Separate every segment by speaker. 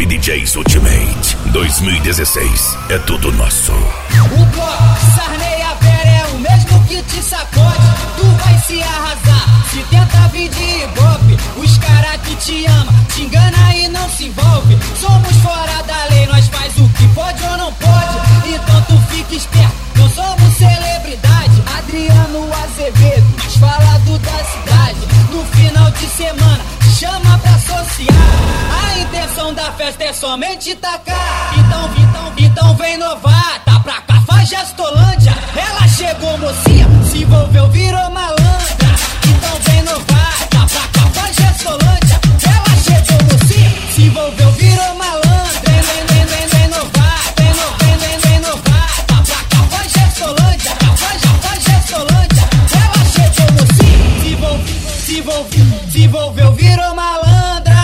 Speaker 1: Top DJs Ultimate 2016 é tudo nosso.
Speaker 2: O bloco Sarney a Vera é o mesmo que te sacode. Tu vai se arrasar se tenta vir de ibope. Os cara que te ama, te engana e não se envolve. Somos fora da lei, nós faz o que pode ou não pode. Então tu fica esperto, não somos celebridade. Adriano Azevedo, mais falado da cidade. No final de semana, te chama pra associar. A intenção da festa é somente tacar. Então vem novata pra cá, faz Gestolândia. Ela chegou mocinha, se envolveu, virou malandra. Então vem novata pra cá, faz Gestolândia. Ela chegou mocinha, se envolveu, virou malandra. Vem novata, vem novata pra cá, faz Gestolândia. Faz Gestolândia. Ela chegou mocinha, se envolveu, virou malandra.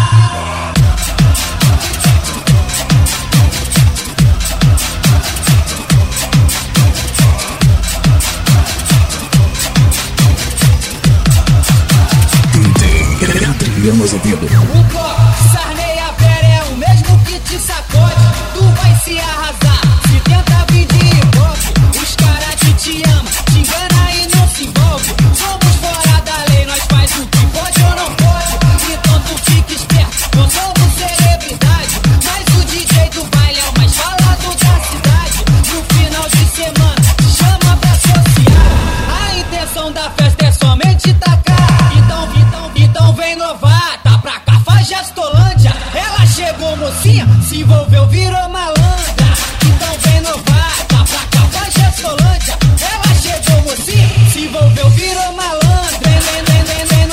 Speaker 2: O bloco Sarney a Vera é o mesmo que te sacode. Tu vai se arrasar se tenta vir de ibope. Os cara que te ama, te engana e não se envolve. Somos fora da lei, nós faz o que pode ou não pode. Então tu fica esperto, não somos celebridade. Mas o DJ do baile é o mais falado da cidade. No final de semana, te chama pra associar. A intenção da festa é somente tacar. Então vem novata pra cá, faz Gestolândia. Ela chegou mocinha, se envolveu, virou malandra. Então vem novata pra cá, faz Gestolândia. Ela chegou mocinha, se envolveu, virou malandra. Vem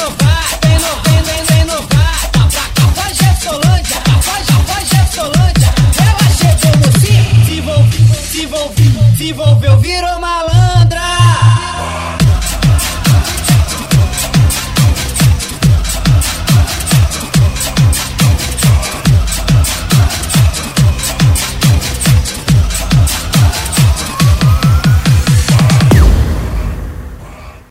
Speaker 2: novata pra cá, faz Gestolândia. Faz Gestolândia. Ela chegou mocinha, se envolveu, virou malandra.